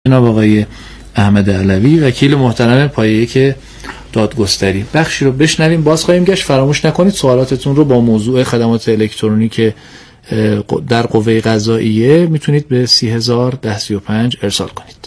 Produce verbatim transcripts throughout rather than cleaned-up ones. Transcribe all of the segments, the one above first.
جناب آقای احمد علوی، وکیل محترم پایه یک دادگستری. بخشی رو بشنویم، باز خواهیم گشت. فراموش نکنید سوالاتتون رو با موضوع خدمات الکترونیک در قوه قضاییه میتونید به سی هزار ده سی و پنج ارسال کنید.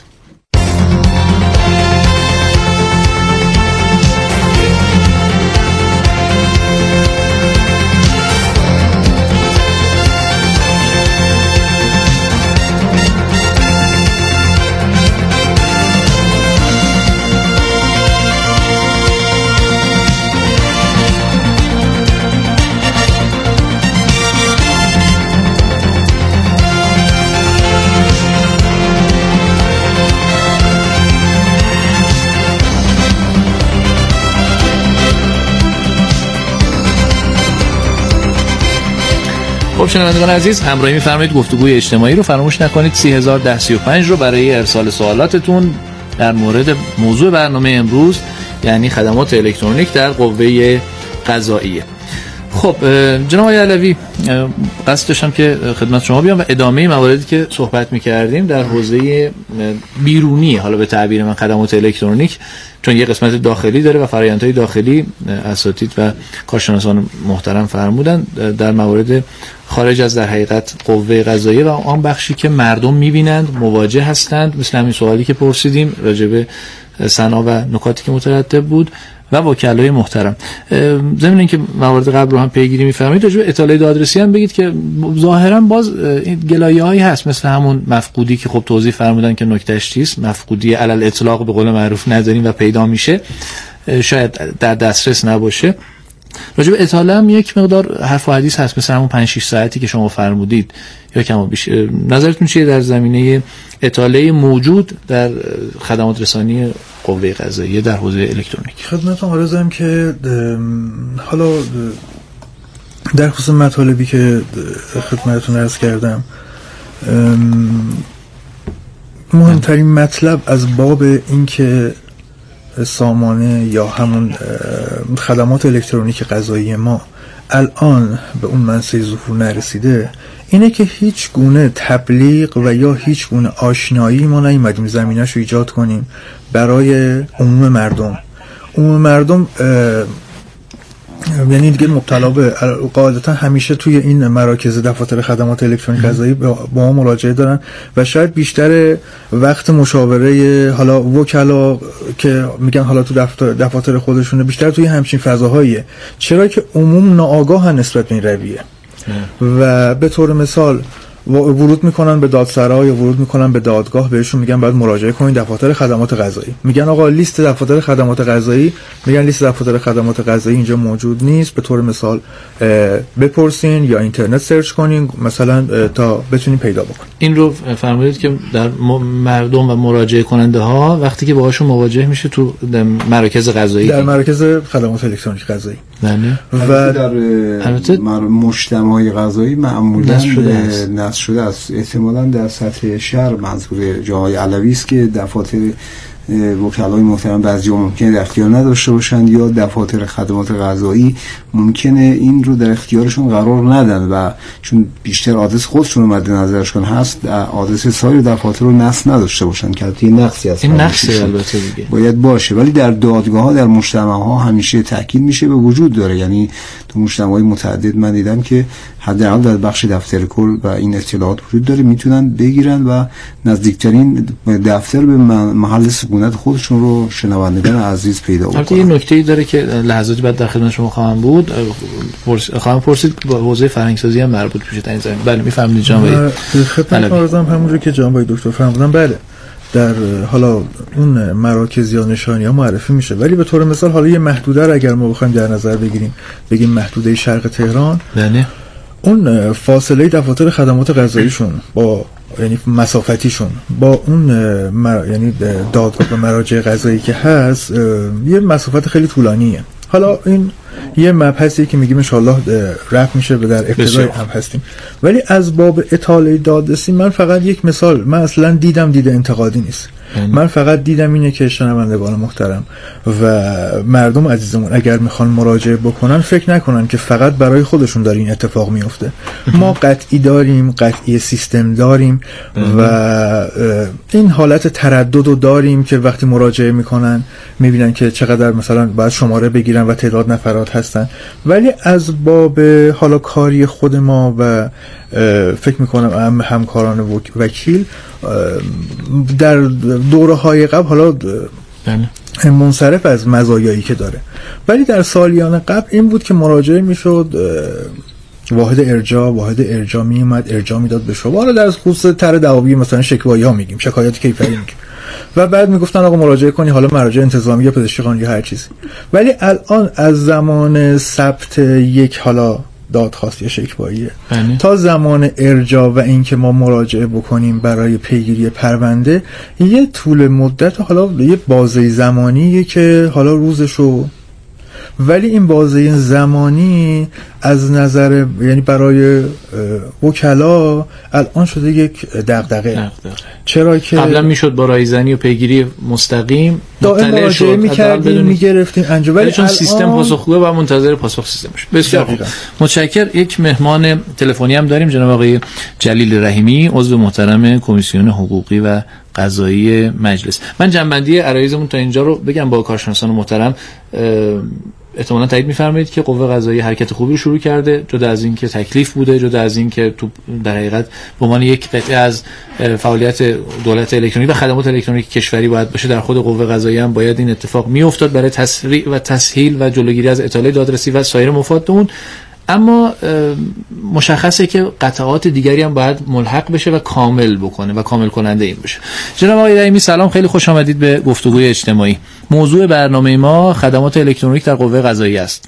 خب شنوندگان عزیز، همراهی می‌فرمایید گفتگوی اجتماعی رو فراموش نکنید. سی هزار ده سی و پنج رو برای ارسال سوالاتتون در مورد موضوع برنامه امروز، یعنی خدمات الکترونیک در قوه قضاییه. خب جناب آقای علوی، قصد داشتم که خدمت شما بیام و ادامه مواردی که صحبت می‌کردیم در حوزه بیرونی، حالا به تعبیر من خدمات الکترونیک، چون یه قسمت داخلی داره و فرآیندهای داخلی اساتید و کارشناسان محترم فرمودن در موارد خارج از در حقیقت قوه قضاییه و آن بخشی که مردم می‌بینند، مواجه هستند، مثل همین سوالی که پرسیدیم راجع به سنا و نکاتی که مترتب بود و وکلای محترم. ضمن اینکه موارد قبل رو هم پیگیری می‌فرمایید، راجع به اطلاع دادرسی هم بگید که ظاهرا باز گلایه‌هایی هست، مثل همون مفقودی که خب توضیح فرمودن که نکتهش چیست، مفقودی علل اطلاق به قول معروف نداریم و پیدا میشه، شاید در دسترس نباشه. راجع به اطلاع هم یک مقدار حرف و حدیث هست، مثل همون پنج شش ساعتی که شما فرمودید یا کم بیش. نظرتون چیه در زمینه اطلاع موجود در خدمات رسانی قوه قضاییه در حوزه الکترونیک؟ خدمتتون عرضم که حالا در خصوص مطالبی که خدمتتون عرض کردم، مهمترین مطلب از باب این که سامانه یا همون خدمات الکترونیک قضایی ما الان به اون منصه ظهور نرسیده، اینه که هیچ گونه تبلیغ و یا هیچ گونه آشنایی ما نیومدیم زمینه‌اش رو ایجاد کنیم برای عموم مردم. عموم مردم یعنی دیگه مبتلا به قاعدتا همیشه توی این مراکز دفاتر خدمات الکترونیک قضایی با ما مراجعه دارن و شاید بیشتر وقت مشاوره حالا وکلا که میگن حالا تو دفتر دفاتر خودشونه بیشتر توی همچین فضاهاییه، چرا که عموم ناآگاهن نسبت به این رویه و به طور مثال ورود میکنن به دادسرا یا ورود میکنن به دادگاه، بهشون میگن باید مراجعه کنید دفاتر خدمات قضایی، میگن آقا لیست دفاتر خدمات قضایی، میگن لیست دفاتر خدمات قضایی اینجا موجود نیست، به طور مثال بپرسین یا اینترنت سرچ کنین مثلا تا بتونین پیدا بکنین. این رو فرمودید که در مردم و مراجعه کننده ها وقتی که باهاشون مواجه میشه تو مراکز قضایی، در مراکز خدمات الکترونیک قضایی بله، و در مجتمع قضایی معمولا نصب شده است. احتمالاً در سطح شهر منظور جای علوی است که دفاتر وکلای محترم بعضی‌ها ممکنه در اختیار نداشته باشند یا دفاتر خدمات قضایی ممکنه این رو در اختیارشون قرار ندن و چون بیشتر آدرس خودشون رو مد نظرشون هست، آدرس سایر دفاتر رو نصب نداشته باشن که البته این نقصی است، این نقصی البته دیگه باید باشه. ولی در دادگاه‌ها در مجتمع‌ها همیشه تاکید میشه به وجود داره، یعنی تو مجتمع‌های متعدد من دیدم که حداقل در بخش دفتر کل و این اطلاعات وجود داره، میتونن بگیرن و نزدیکترین دفتر به محل سکونت خودشون رو شنوندگان عزیز پیدا بکنن. البته یه نکته‌ای داره که لحظاتی بعد در خدمت شما خواهم بود، خواهم پرسید با حوزه فرهنگ‌سازی هم مربوط میشه در این زمینه. بله میفهمید جناب خدمت عرضم همونجوری که جناب دکتر فرمودن، بله در حالا اون مراکز یا نشانی‌ها معرفی میشه، ولی به طور مثال حالا یه محدوده رو اگر ما بخوایم در نظر بگیریم، بگیم محدوده شرق تهران، بله اون فاصله دفاتر خدمات قضاییشون با یعنی مسافتیشون با اون مر... یعنی دادگاه و مراجع قضایی که هست یه مسافت خیلی طولانیه. حالا این یه مبحثی که میگیم ان شاءالله رفع میشه و در ابتدای هم هستیم، ولی از باب اطاله دادرسی من فقط یک مثال، من اصلا دیدم دیده انتقادی نیست. من فقط دیدم اینه که شنوندگان محترم و مردم عزیزمون اگر میخوان مراجعه بکنن فکر نکنن که فقط برای خودشون داره این اتفاق میفته. ما قطعی داریم، قطعی سیستم داریم و این حالت تردد رو داریم که وقتی مراجعه میکنن میبینن که چقدر مثلا باید شماره بگیرن و تعداد نفرات هستن، ولی از باب حالا کاری خود ما و فکر میکنم هم همکاران وکیل در دوره های قبل حالا منصرف از مزایایی که داره، ولی در سالیان قبل این بود که مراجعه میشد واحد ارجاع واحد ارجاع می اومد ارجاع میداد به شما، حالا در خصوص طرح دعاوی مثلا شکوایی ها میگیم، شکایات کیفری میگیم، و بعد میگفتن آقا مراجعه کنی، حالا مراجع انتظامی یا پزشکی قانونی یا هر چیزی. ولی الان از زمان ثبت یک حالا دادخواست یا شکواییه تا زمان ارجاع و اینکه ما مراجعه بکنیم برای پیگیری پرونده یه طول مدت، حالا یه بازه زمانیه که حالا روزشو، ولی این بازه زمانی از نظر یعنی برای وکلا الان شده یک دغدغه. چرا که قبلا میشد با رایزنی و پیگیری مستقیم دائم مراجعه میکردیم میگرفتیم انجام، ولی چون سیستم پاسخگوه و منتظر پاسخ سیستمش. بسیار خوب، متشکرم. یک مهمان تلفنی هم داریم، جناب آقای جلیل رحیمی، عضو محترم کمیسیون حقوقی و قضایی مجلس. من جنبندی عرایضمون تا اینجا رو بگم با کارشناسان محترم. احتمالاً تایید می‌فرمایید که قوه قضاییه حرکت خوبی رو شروع کرده، جدا از این که تکلیف بوده، جدا از این که تو در حقیقت به عنوان یک قطعه از فعالیت دولت الکترونیک و خدمات الکترونیک کشوری باید باشه، در خود قوه قضاییه هم باید این اتفاق میافتاد برای تسریع و تسهیل و جلوگیری از اطاله دادرسی و سایر مفاد اون. اما مشخصه که قطعات دیگری هم باید ملحق بشه و کامل بکنه و کامل کننده این بشه. جناب آقای رحیمی سلام، خیلی خوش آمدید به گفتگوی اجتماعی. موضوع برنامه ما خدمات الکترونیک در قوه قضاییه است.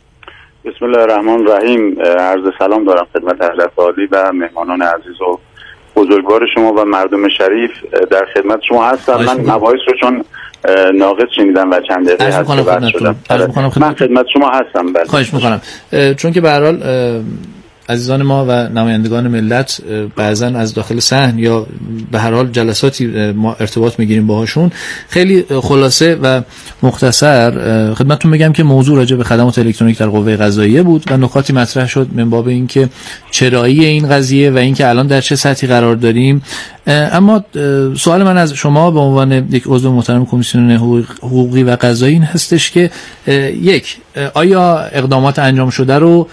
بسم الله الرحمن الرحیم. عرض سلام دارم خدمت حضرت عالی و مهمانان عزیز و بزرگوار شما و مردم شریف. در خدمت شما هستم. من مباحث رو چون ناقص شنیدم و چند دقیقه هست که بحث شدم. من خدمت شما هستم. بله. خواهش میکنم. چون که به هر حال عزیزان ما و نمایندگان ملت بعضا از داخل صحن یا به هر حال جلساتی ما ارتباط میگیریم باهاشون، خیلی خلاصه و مختصر خدمتتون بگم که موضوع راجع به خدمات الکترونیک در قوه قضاییه بود و نکاتی مطرح شد من باب اینکه چرایی این قضیه و اینکه الان در چه سطحی قرار داریم. اما سوال من از شما به عنوان یک عضو محترم کمیسیون حقوقی و قضایی این هستش که یک، آیا اقدامات انجام شده رو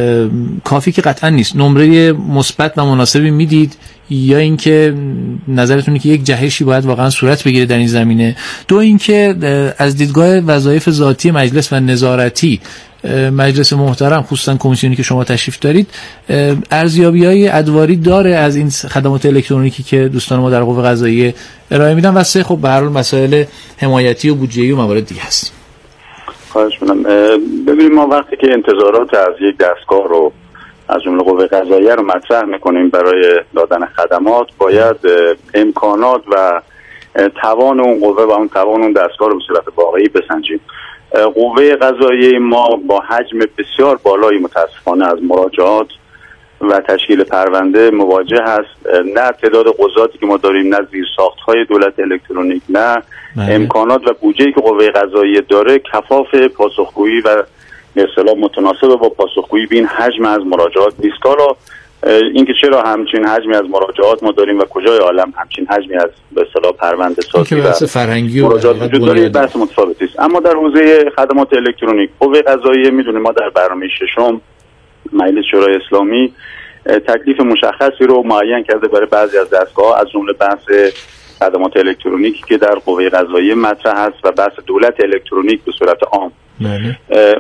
کافی که قطعا نیست نمره مثبت و مناسبی میدید، یا اینکه نظرتونه که یک جهشی باید واقعا صورت بگیره در این زمینه؟ دو، اینکه از دیدگاه وظایف ذاتی مجلس و نظارتی مجلس محترم، خصوصا کمیسیونی که شما تشریف دارید، ارزیابی‌های ادواری داره از این خدمات الکترونیکی که دوستان ما در قوه قضاییه ارائه میدن؟ و سه، خب به هر حال مسائل حمایتی و بودجه‌ای و موارد دیگه هست. خواهش می‌کنم. ببینید، ما وقتی که انتظارات از یک دستگاه رو از جمله قوه قضاییه رو مطرح می‌کنیم برای دادن خدمات، باید امکانات و توان اون قوه و اون توان اون دستگاه رو به صورت واقعی بسنجیم. قوه قضاییه ما با حجم بسیار بالایی متاسفانه از مراجعات و تشکیل پرونده مواجه هست. نه تعداد قضاتی که ما داریم، نه زیرساخت‌های دولت الکترونیک، نه معنی. امکانات و بودجه‌ای که قوه قضاییه داره کفاف پاسخگویی و به اصطلاح متناسب با پاسخگویی به این حجم از مراجعات نیست. حالا اینکه چرا همچین حجمی از مراجعات ما داریم و کجای عالم همچین حجمی از به اصطلاح پرونده سازی و فرهنگی مراجعات وجود داره، بحث متفاوتی است. اما در حوزه خدمات الکترونیک قوه قضاییه میدونیم ما در برنامه ششم مجلس شورای اسلامی تکلیف مشخصی رو معین کرده برای بعضی از دستگاه‌ها، از جمله بحث خدمات الکترونیکی که در قوه قضاییه مطرح است و بحث دولت الکترونیک به صورت عام. بله.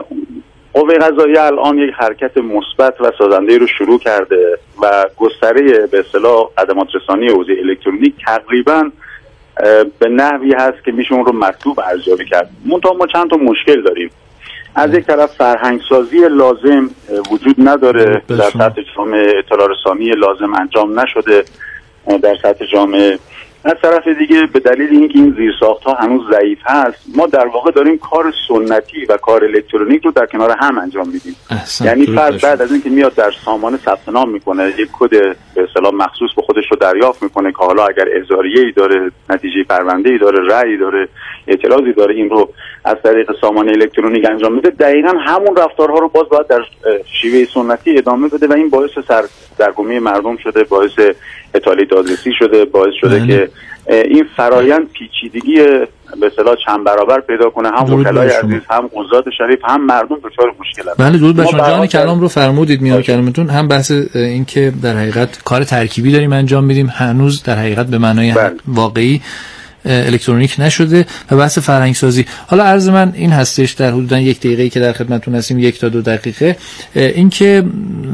قوه قضاییه الان یک حرکت مثبت و سازنده رو شروع کرده و گستره به اصطلاح خدمات رسانی حوزه الکترونیک تقریبا به نحوی هست که میشه اون رو مطلوب ارزیابی کرد. منتها ما چند تا مشکل داریم. از یک طرف فرهنگسازی لازم وجود نداره، در سطح جامعه اطلاع رسانی لازم انجام نشده، در سطح جامعه از طرف دیگه به دلیل اینکه این زیرساخت‌ها هنوز ضعیف هست، ما در واقع داریم کار سنتی و کار الکترونیک رو در کنار هم انجام میدیم. یعنی فرد بعد از اینکه میاد در سامانه ثبت نام میکنه، یک کد به اصطلاح مخصوص به خودش رو دریافت میکنه که حالا اگر اظهاریه‌ای داره، نتیجه پرونده‌ای داره، رأی داره، اعتراضی داره، این رو از طریق سامانه الکترونیک انجام میده. دقیقاً همون رفتارها رو باز باید در شیوه سنتی ادامه بده و این باعث سردرگمی مردم شده، باعث اطاله دادرسی شده، باعث شده بله. که این فرایند پیچیدگی به اصطلاح چند برابر پیدا کنه، هم وکلای عزیز، هم قضات شریف، هم مردم دچار مشکل هستند. بله درود بر شما. جان کلام رو فرمودید، میان کلامتون هم بحث این که در حقیقت کار ترکیبی داریم انجام میدیم، هنوز در حقیقت به معنای بله. واقعی الکترونیک نشده و بحث فرهنگ سازی. حالا عرض من این هستش در حدوداً یک دقیقه‌ای که در خدمتتون هستیم، یک تا دو دقیقه، این که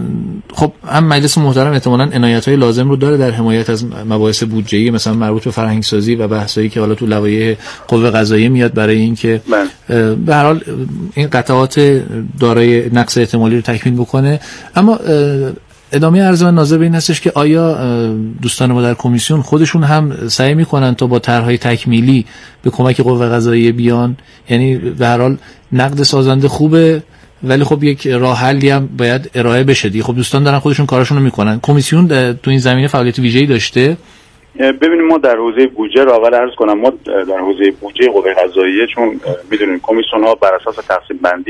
خب هم مجلس محترم احتمالاً عنایت‌های لازم رو داره در حمایت از مباحث بودجه‌ای مثلا مربوط به فرهنگ سازی و بحثایی که حالا تو لوایح قوه قضاییه میاد برای اینکه به هر حال این قطعات دارای نقص احتمالی رو تکمیل بکنه. اما ادامه عرض من ناظر به این هستش که آیا دوستان ما در کمیسیون خودشون هم سعی میکنن تا با طرح‌های تکمیلی به کمک قوه قضاییه بیان؟ یعنی به هر حال نقد سازنده خوبه، ولی خب یک راه حلی هم باید ارائه بشه دیگه. خب دوستان دارن خودشون کاراشون رو میکنن. کمیسیون تو این زمینه فعالیت ویژه‌ای داشته؟ ببینید ما در حوزه بودجه رو اول عرض کنم، ما در حوزه بودجه قوه قضاییه چون میدونید کمیسیون ها بر اساس تقسیم بندی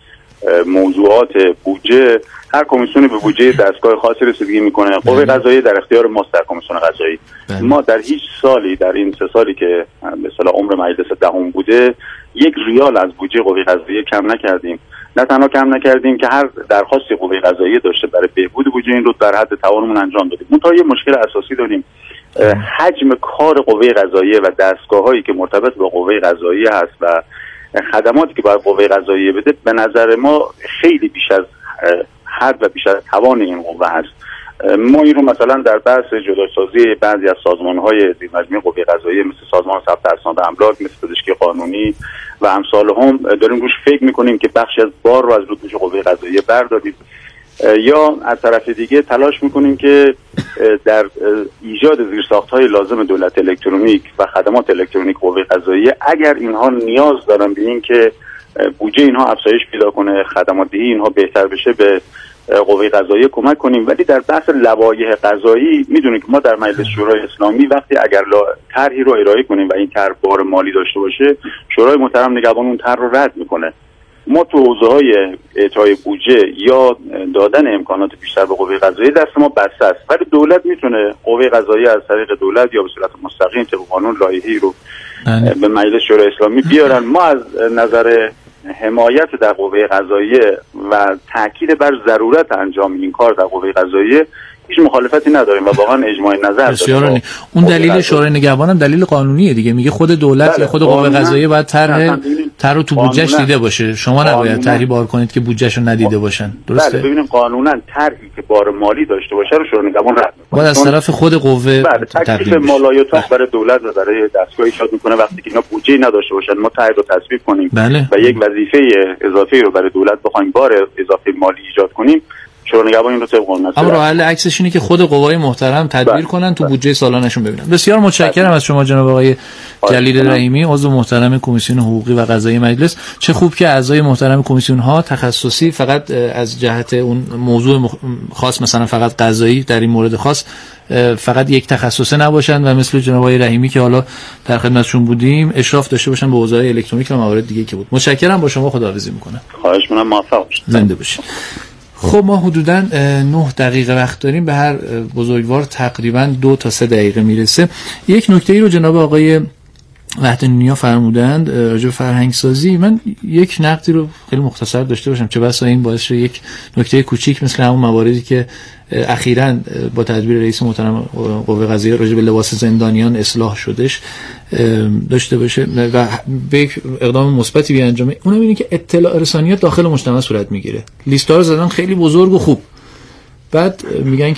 موضوعات بودجه، هر کمیسیونی به بودجه دستگاه خاصی رسیدگی میکنه. قوه قضاییه در اختیار ماست در کمیسیون قضایی. ما در هیچ سالی در این سه سالی که به اصطلاح عمر مجلس دهم بوده یک ریال از بودجه قوه قضاییه کم نکردیم. نه تنها کم نکردیم که هر درخواستی قوه قضاییه داشته برای بهبود بودجه این رو در حد توانمون انجام بدیم. منتها یه مشکل اساسی داریم، حجم کار قوه قضاییه و دستگاه‌هایی که مرتبط با قوه قضاییه هست و خدماتی که باید قوه قضاییه بده به نظر ما خیلی بیش از حد و بیش از توان این قوه هست. ما این رو مثلا در بحث جداسازی بعضی از سازمان‌های زیر مجموعه قوه قضاییه مثل سازمان ثبت اسناد املاک، مثل پزشکی قانونی و امثال هم داریم روش فکر می‌کنیم که بخشی از بار رو از روی دوش قوه قضاییه برداریم، یا از طرف دیگه تلاش می‌کنیم که در ایجاد زیرساخت‌های لازم دولت الکترونیک و خدمات الکترونیک قوه قضاییه اگر اینها نیاز دارن به این که بودجه اینها افزایش پیدا کنه، خدمات دهی اینها بهتر بشه، به قوه قضاییه کمک کنیم. ولی در بحث لوایح قضایی میدونید که ما در مجلس شورای اسلامی وقتی اگر طرحی رو ارائه کنیم و این طرح بار مالی داشته باشه، شورای محترم نگهبان اون طرح رو رد میکنه. ما تو حوزه‌های اعطای بودجه یا دادن امکانات بیشتر به قوه قضاییه دست ما بسته است، ولی دولت میتونه قوه قضاییه از طریق دولت یا به صورت مستقیم طبق قانون لایحه‌ای رو به مجلس شورای اسلامی بیارن. ما از نظر حمایت در قوه قضاییه و تاکید بر ضرورت انجام این کار در قوه قضاییه هیچ مخالفتی نداریم و واقعا اجماع نظر داریم. اون دلیل شورای نگهبان هم دلیل قانونیه دیگه، میگه خود دولت یا خود قوه قضاییه باید طرح طرح رو تو بودجهش دیده باشه، شما نباید طرحی بار کنید که بودجهشو ندیده باشن. درسته؟ بله ببینید قانونا طرحی که بار مالی داشته باشه رو شورای نگهبان رد میکنه. باید از طرف خود قوه تکلیف مالایات برای دولت و برای دستگاه ایجاد میکنه وقتی که اینا بودجه نداشته باشن ما طرح رو تصویب کنیم بله. و یک وظیفه اضافی رو برای دولت بخوایم بار اضافه مالی ایجاد کنیم، شورای نگهبان این رو طبق قانون اما راه حل عکسش اینه که خود قوای محترم تدبیر بله. کنن تو بودجه سالانشون ببینن. بسیار متشکرم بله. از شما جناب آقای جلیل رحیمی، عضو محترم کمیسیون حقوقی و قضایی مجلس. چه خوب که اعضای محترم کمیسیون ها تخصصی فقط از جهت اون موضوع خاص مثلا فقط قضایی در این مورد خاص فقط یک تخصصه نباشن و مثل جناب آقای رحیمی که حالا در خدمتشون بودیم اشراف داشته باشن به حوزه الکترونیک و موارد دیگه که بود. متشکرم، با شما خداحافظی میکنم. خواهش می‌کنم، موفق باشید. زنده باشید. خب ما حدوداً نه دقیقه وقت داریم، به هر بزرگوار تقریباً دو تا سه دقیقه میرسه. یک نکته ای رو جناب آقای وحدت‌نیا فرمودند راجع به فرهنگ سازی، من یک نقدی رو خیلی مختصر داشته باشم، چه بسا این باعث شه یک نکته کوچیک مثل همون مواردی که اخیراً با تدبیر رئیس محترم قوه قضاییه راجع به لباس زندانیان اصلاح شدش داشته باشه و به یک اقدام مثبتی بیانجامه. اونم اینه که اطلاع رسانیات داخل مجتمع صورت میگیره. لیست‌ها رو زدن خیلی بزرگ و خوب، بعد میگن که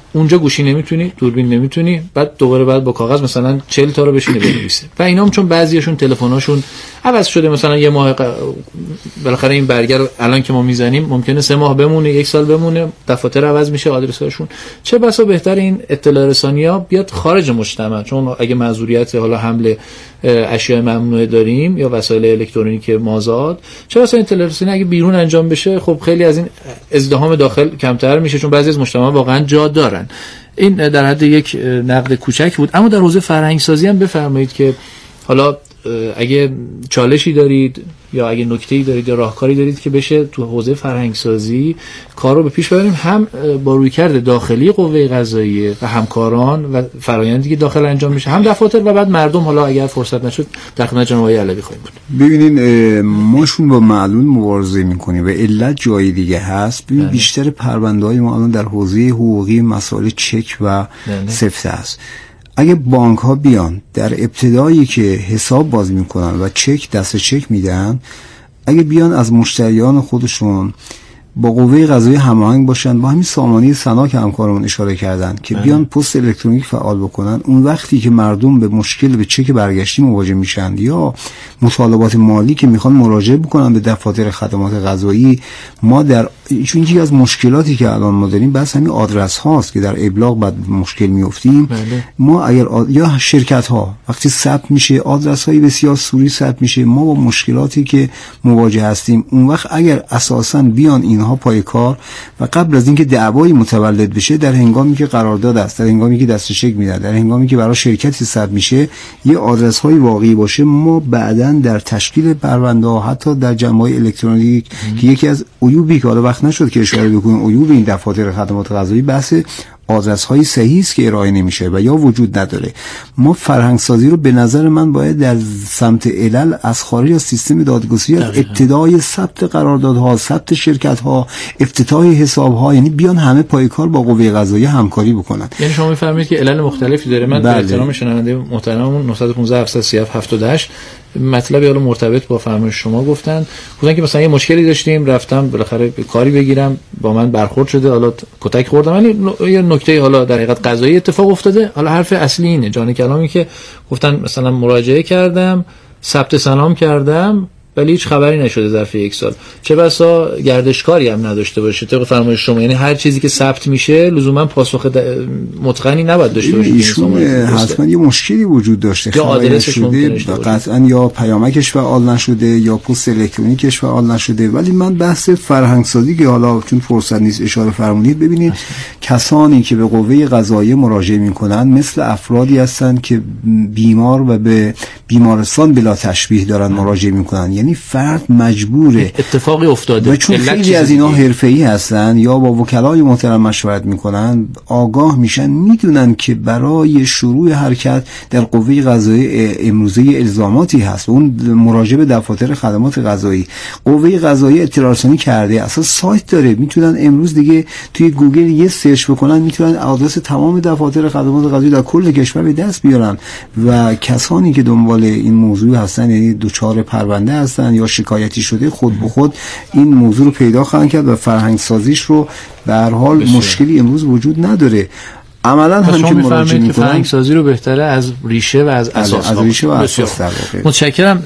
اونجا گوشی نمیتونی، دوربین نمیتونی، بعد دوباره بعد با کاغذ مثلا چهل تا رو بشینه بنویسه. و اینام چون بعضیاشون تلفن‌هاشون عوض شده، مثلا یه ماه ق... بالاخره این برگر الان که ما میزنیم ممکنه سه ماه بمونه، یک سال بمونه، دفاتر عوض میشه، آدرس‌هاشون. چه بسا بهتر این اطلاع رسانی‌ها بیاد خارج مجتمع، چون اگه معذوریت حالا حمل اشیاء ممنوعه داریم یا وسایل الکترونیک مازاد، چه بسا اطلاع رسانی اگه بیرون انجام بشه، خب خیلی از این ازدحام داخل کمتر میشه، چون بعضی از مجتمع واقعا جا دارن. این در حد یک نقد کوچک بود. اما در حوزه فرهنگ سازی هم بفرمایید که حالا اگه چالشی دارید یا اگه نکته‌ای دارید یا راهکاری دارید که بشه تو حوزه فرهنگ سازی کار رو به پیش ببریم، هم با رویکرد داخلی قوه قضاییه و همکاران و فرآیندی که داخل انجام میشه، هم دفاتر و بعد مردم. حالا اگر فرصت نشد در خدمت جناب آقای علوی خواهیم بود. ببینین ماشون با معلول مبارزه میکنیم و علت جای دیگه هست. ببین بیشتر پرونده‌های ما الان در حوزه حقوقی مسائل چک و سفته است. اگه بانک ها بیان در ابتدایی که حساب باز میکنن و چک دست چک میدن، اگه بیان از مشتریان خودشون با قوه قضاییه هماهنگ باشن، با همین سامانه سنا که همکارمون اشاره کردن که بیان پست الکترونیک فعال بکنن، اون وقتی که مردم به مشکل به چک برگشتی مواجه میشن یا مطالبات مالی که میخوان مراجعه بکنن به دفاتر خدمات قضایی، ما در چون یکی از مشکلاتی که الان ما داریم بس همین آدرس هاست که در ابلاغ بعد مشکل میافتیم. ما اگر آد... یا شرکت ها وقتی ثبت میشه آدرس های بسیار سوری ثبت میشه، ما با مشکلاتی که مواجه هستیم، اون وقت اگر اساسا بیان اینها پای کار و قبل از اینکه دعوایی متولد بشه، در هنگامی که قرارداد است، در هنگامی که دست چک میدن، در هنگامی که برای شرکتی ثبت میشه یه آدرس های واقعی باشه، ما بعداً در تشکیل پرونده ها حتی در جمع‌های الکترونیک که یکی از عیوبی که حالا وقت نشد که اشاره بکنیم، عیوب این دفاتر خدمات قضایی بحث آدرس های صحیح است که ارائه نمیشه و یا وجود نداره. ما فرهنگ سازی رو به نظر من باید در سمت علل از خارج از سیستم دادگستری، از ابتدای ثبت قراردادها، ثبت شرکت ها، افتتاح حساب ها، یعنی بیان همه پای کار با قوه قضاییه همکاری بکنن. یعنی شما میفرمایید که علل مختلفی داره. من به احترام شنونده محترممون نه یک پنج هفت سه صفر هفت هشت مطلبی حالا مرتبط با فرمایش شما گفتن، گفتن که مثلا یه مشکلی داشتیم، رفتم بالاخره کاری بگیرم، با من برخورد شده، حالا کتک خوردم، یعنی یه نکته حالا در حقیقت قضایی اتفاق افتاده. حالا حرف اصلی اینه، جان کلامی که گفتن مثلا مراجعه کردم، ثبت سلام کردم، ولی هیچ خبری نشده ظرف یک سال. چه بسا گردشکاری هم نداشته باشه طبق فرمایش شما، یعنی هر چیزی که ثبت میشه لزوما پاسخ متقنی نباید داشته باشه. ایشون حتما یه مشکلی وجود داشته، یا آدرسش شده قطعا، یا پیامکش فعال نشده یا پست الکترونیکش فعال نشده. ولی من بحث فرهنگ سازی که حالا چون فرصت نیست اشاره فرمودید، ببینید اصلا. کسانی که به قوه قضاییه مراجعه میکنن مثل افرادی هستن که بیمار و به بیمارستان بلا تشبیه دارن مراجعه میکنن، یعنی فرد مجبوره، اتفاقی افتاده و چون خیلی از اینا حرفه‌ای هستن یا با وکلای محترم مشورت میکنن، آگاه میشن، میدونن که برای شروع حرکت در قوه قضاییه امروزه الزاماتی هست، اون مراجعه به دفاتر خدمات قضایی. قوه قضاییه اطلاع رسانی کرده، اصلا سایت داره، میتونن امروز دیگه توی گوگل یه سرچ بکنن، میتونن آدرس تمام دفاتر خدمات قضایی در کل کشور به دست بیارن. و کسانی که دنبال این موضوع هستن، یعنی دوچار پرونده هستن یا شکایتی شده، خود به خود این موضوع رو پیدا خواهند کرد و فرهنگ سازیش رو به هر حال بسیار. مشکلی امروز وجود نداره. عملا هم که مراجعه می‌کنن فرهنگ سازی رو بهتره از ریشه و از اساس از ریشه و اساس در واقع. متشکرم.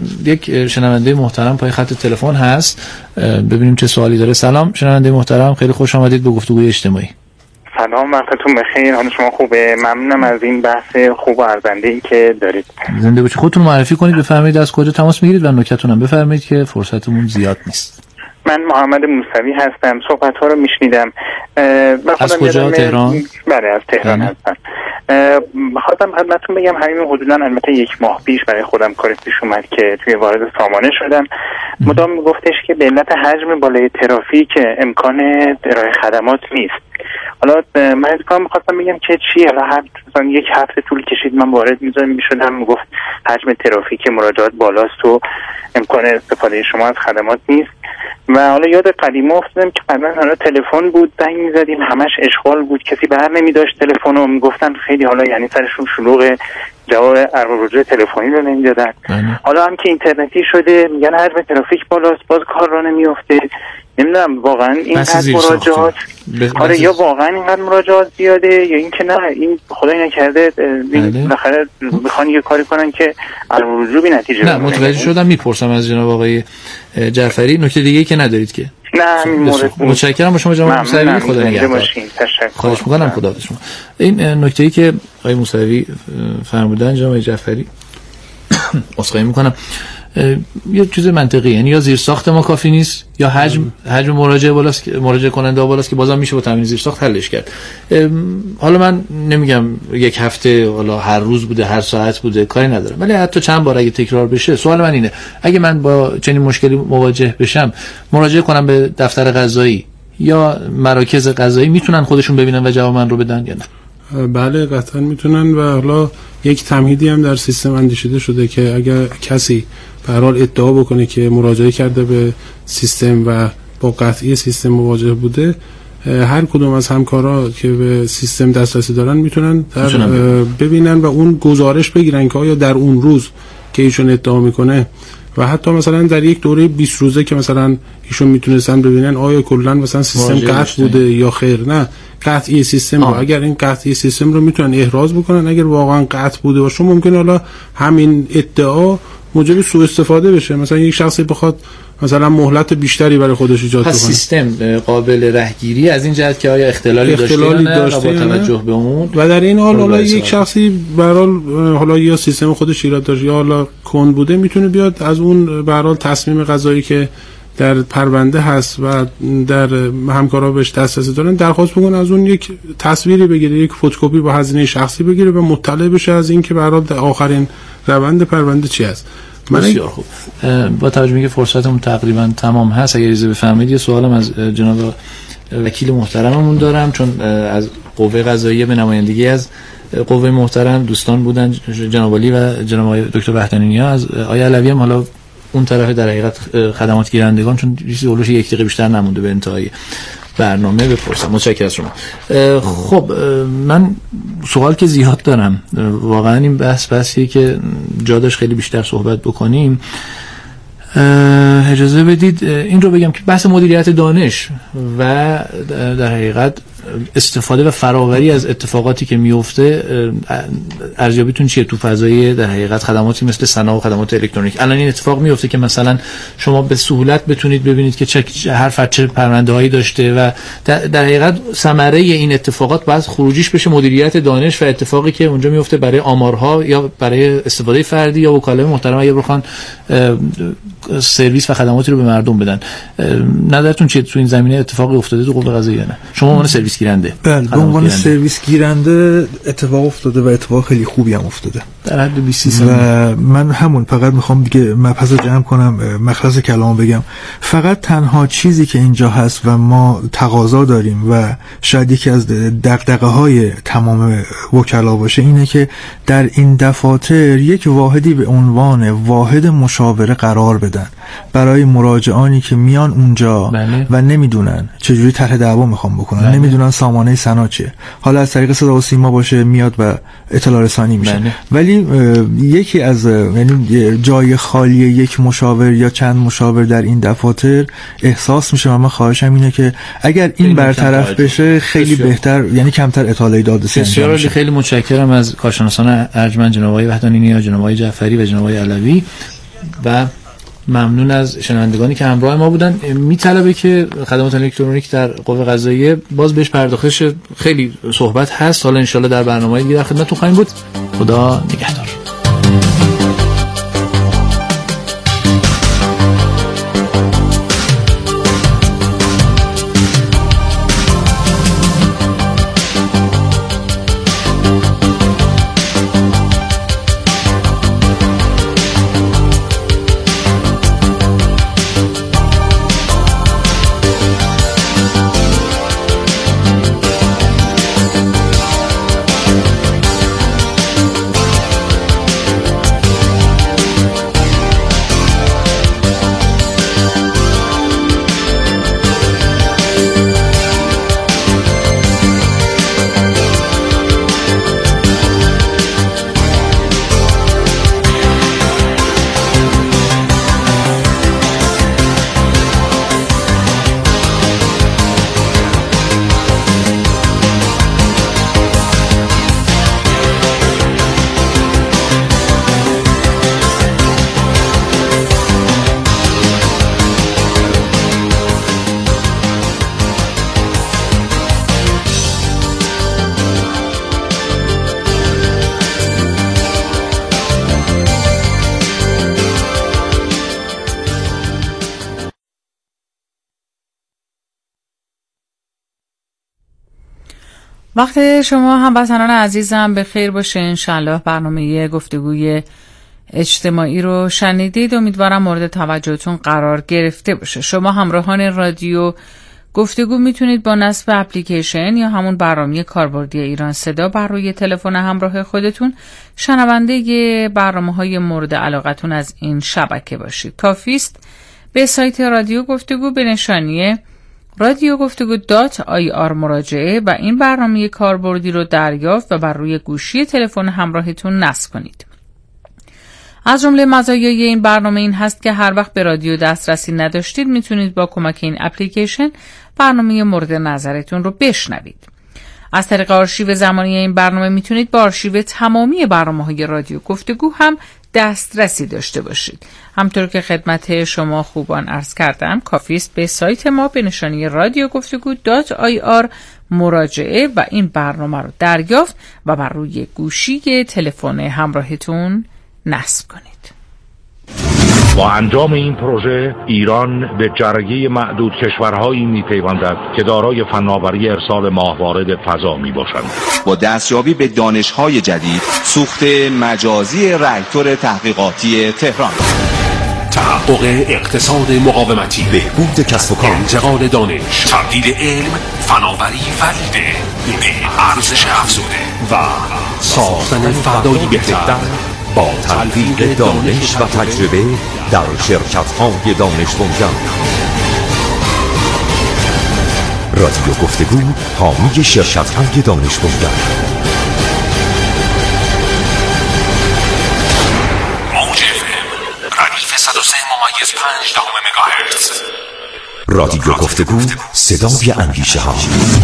یک شنونده محترم پای خط تلفن هست، ببینیم چه سوالی داره. سلام شنونده محترم، خیلی خوش آمدید به گفتگوی اجتماعی. سلام، وقتتون بخیر، حال شما خوبه؟ ممنونم از این بحث خوب و ارزنده‌ای که دارید. زنده باشید. خودتون معرفی کنید، بفرمایید از کجا تماس میگیرید و نکته‌تون هم بفرمایید که فرصتمون زیاد نیست. من محمد موسوی هستم، صحبت‌ها رو میشنیدم. از کجا؟ تهران؟ بله از تهران هستم. خواستم خدمتتون بگم همین حدوداً البته یک ماه پیش برای خودم کاری پیش اومد که توی وارد سامانه شدم. مدام میگفتش که به علت حجم بالای ترافیک امکان ارائه خدمات نیست. حالا من از کام می‌خواستم بگم که چی، حالا هر مثلا یک هفته طول کشید من وارد می‌شدم می‌شدم میگفت حجم ترافیک مراجعات بالاست و امکان استفاده شما از خدمات نیست. و حالا یاد قدیما افتادم که قبلا حالا تلفن بود، زنگ می‌زدیم همش اشغال بود، کسی بر نمی‌داشت تلفن رو، میگفتن خیلی حالا یعنی سرشون شلوغ، جواب ارباب رجوع تلفنی رو نمیدادن. حالا هم که اینترنتی شده میگن حجم ترافیک بالاست، باز کار را نمیافته. نمیدونم واقعا این قد مراجعات آره یا واقعا اینقدر مراجعات زیاده یا اینکه نه این خدای نکرده بالاخره میخوان یه کاری کنن که الوجوبی نتیجه نه متوجه شدم. میپرسم از جناب آقای جعفری نکته دیگه ای که ندارید که؟ نه این مورد متشکرم با شما جناب موسوی. خدا نگهدار. خواهش می‌کنم. خدا شما. این نکته ای که آقای موسوی فرمودن جناب جعفری اسخای می‌کنم یه چیز منطقیه، یعنی یا زیر ساخت ما کافی نیست یا حجم حجم مراجعه بالاست، مراجعه کننده بالاست که بازم میشه با تامین زیر ساخت حلش کرد. حالا من نمیگم یک هفته، حالا هر روز بوده، هر ساعت بوده، کاری ندارم، ولی حتی چند بار اگه تکرار بشه. سوال من اینه اگه من با چنین مشکلی مواجه بشم مراجعه کنم به دفتر قضایی یا مراکز قضایی، میتونن خودشون ببینن و جواب من رو بدن یا نه؟ بله قطعا میتونن و حالا یک تمهیدی هم در سیستم اندیشیده شده که اگر کسی به هر حال ادعا بکنه که مراجعه کرده به سیستم و با قطعی سیستم مواجه بوده، هر کدوم از همکارا که به سیستم دسترسی دارن میتونن در ببینن و اون گزارش بگیرن که آیا در اون روز که ایشون ادعا میکنه و حتی مثلا در یک دوره بیست روزه که مثلا ایشون میتونستن ببینن آیا کلا مثلا سیستم قطع بوده یا خیر. نه، قطعی سیستم رو اگر این قطعی سیستم رو میتونن احراز بکنن، اگر واقعا قطع بوده باشه ممکنه حالا همین ادعا موجب سوء استفاده بشه، مثلا یک شخصی بخواد مثلا مهلت بیشتری برای خودش ایجاد کنه. پس سیستم قابل رهگیری از این جهت که آیا اختلالی, اختلالی داشته یا نه با توجه به اون، و در این حال حالا یک شخصی به هر حال حالا یا سیستم خودش ایراد داشت یا حالا کند بوده، میتونه بیاد از اون به هر حال تصمیم قضایی که در پرونده هست و در همکارا بهش دسترسی دارن درخواست بکنه از اون یک تصویری بگیره، یک فتوکپی با هزینه شخصی بگیره و مطلع بشه از این که به هر حال آخرین روند پرونده چی است. بسیار خوب. با توجه به اینکه فرصتمون تقریبا تمام هست، اگر اجازه بفرمایید یه سوالم از جناب وکیل محترممون دارم، چون از قوه قضاییه به نمایندگی از قوه محترم دوستان بودن جناب علی و جناب دکتر وحدانی‌نیا، از آقای علوی هم حالا اون طرف در حقیقت خدمات گیرندگان، چون چیزی اولش یک دقیقه بیشتر نمونده به انتهای برنامه بپرسم. متشکرم از شما. خب من سوال که زیاد دارم، واقعا این بحث بحثیه که جا داشت خیلی بیشتر صحبت بکنیم. اجازه بدید این رو بگم که بحث مدیریت دانش و در حقیقت استفاده و فراوری از اتفاقاتی که میفته، ارزیابیتون چیه تو فضای در حقیقت خدماتی مثل صنایع و خدمات الکترونیک؟ الان این اتفاق میفته که مثلا شما به سهولت بتونید ببینید که چه هر فرد چه پرونده‌هایی داشته و در حقیقت ثمره این اتفاقات باید خروجیش بشه مدیریت دانش و اتفاقی که اونجا میفته برای آمارها یا برای استفاده فردی یا وکالای محترم اگه بخوان سرویس و خدماتی رو به مردم بدن. نظرتون چیه تو این زمینه اتفاقی افتاده تو قوه قضاییه نه؟ شما عنوان سرویس گیرنده. بله، به عنوان سرویس گیرنده اتفاق افتاده و اتفاق خیلی خوبی هم افتاده در حد بیست سال. و من همون فقط میخوام دیگه مبحث رو جمع کنم، مخلص کلام بگم. فقط تنها چیزی که اینجا هست و ما تقاضا داریم و شاید یکی از دغدغه های تمام وکلا باشه اینه که در این دفاتر یک واحدی به عنوان واحد مشاوره قرار بدن برای مراجعانی که میان اونجا بله. و نمیدونن چجوری طرح دعوا میخوام بکنن، بله. نمیدونن سامانه سنا چیه، حالا از طریق صدا و سیما باشه میاد و اطلاع رسانی میشه، بله. ولی یکی از یعنی جای خالی یک مشاور یا چند مشاور در این دفاتر احساس میشه و من خواهشم اینه که اگر این برطرف بشه خیلی بسیار. بهتر، یعنی کمتر اطلاع دادرسی انجام میشه. خیلی متشکرم از کارشناسان ارجمند جناب آقای وحدانی‌نیا، جناب آقای جعفری و جناب آقای علوی و ممنون از شنوندگانی که همراه ما بودن. میطلبه که خدمات الکترونیک در قوه قضاییه باز بهش پرداختش، خیلی صحبت هست، حالا ان شاءالله در برنامه‌ای دیگه در خدمتتون خواهیم بود. خدا نگهدار. وقت شما هموطنان عزیزم به خیر باشه. انشالله برنامه گفتگوی اجتماعی رو شنیدید. امیدوارم مورد توجهتون قرار گرفته باشه. شما همراهان رادیو گفتگو میتونید با نصب اپلیکیشن یا همون برنامه کاربردی ایران صدا بر روی تلفن همراه خودتون شنونده برنامه‌های مورد علاقتون از این شبکه باشید. کافیست به سایت رادیو گفتگو به نشانی رادیو گفتگو دات آی آر مراجعه و این برنامه کاربردی رو دریافت و بر روی گوشی تلفن همراهتون نصب کنید. از جمله مزایای این برنامه این هست که هر وقت به رادیو دسترسی نداشتید میتونید با کمک این اپلیکیشن برنامه مورد نظرتون رو بشنوید. از طریق آرشیو زمانی این برنامه میتونید با آرشیو تمامی برنامه‌های رادیو گفتگو هم دسترسی داشته باشید. همطور که خدمت شما خوبان عرض کردم، کافیست به سایت ما به نشانی رادیو گفتگو دات آی آر مراجعه و این برنامه رو دریافت و بر روی گوشی تلفن همراهتون نصب کنید. با انجام این پروژه ایران به جرگه معدود کشورهایی می‌پیوندد که دارای فناوری ارسال ماهوارد فضا میباشند. با دستیابی به دانش‌های جدید، سوخت مجازی راکتور تحقیقاتی تهران، تحقق اقتصاد مقاومتی، بهبود کسب و کار، انتقال دانش، تبدیل علم، فناوری فرید به ارزش افزوده و ساختن فردایی بهتر با تلفیق دانش و تجربه در شرکت‌های دانش بنیان. رادیو گفتگو حامی شرکت‌های دانش بنیان. موج اف ام ردیف صد و سه ممیز پنج دهم مگاهرتز. رادیو گفتگو صدای اندیشه ها.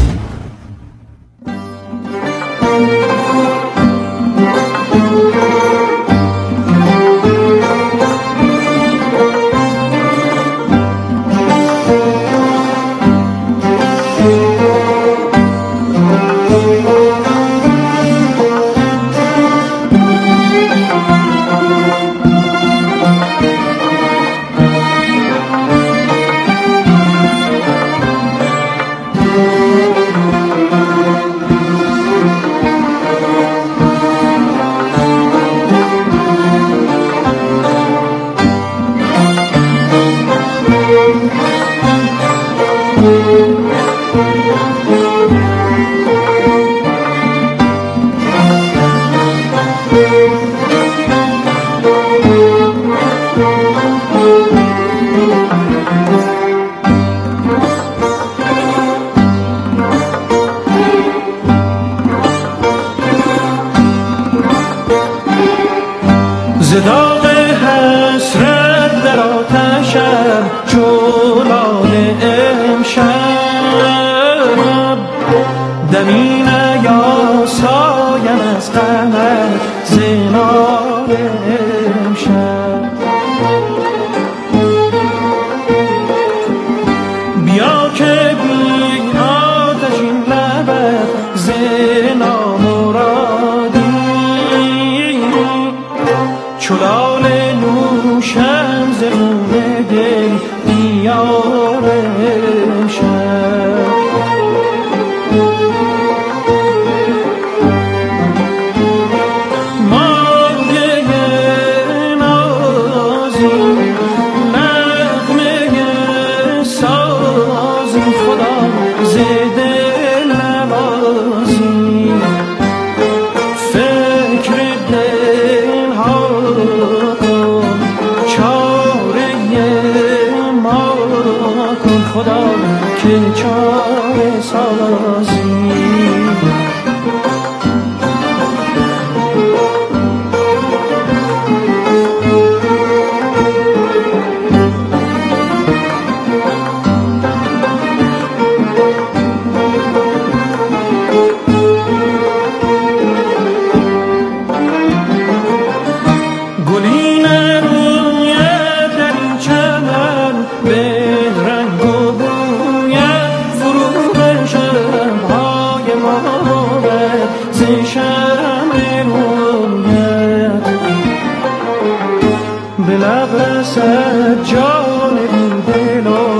زداغ حسرت در آتشم جولان امشب دمی نیاسایم از غمت زنار امشب بیا که بی آتشین لبت زنا مرادی چلال نوشم زمونه دل دیار امشب مانگه نازی نغمه سازی خدا زده نوازی فکر دل ها کن چاره ما کن خدا که چاره سازی گلین روی در این چمن به رنگ و بوی فروغ شبهای ما ز شمع رویت به لب رسد جان بی دل و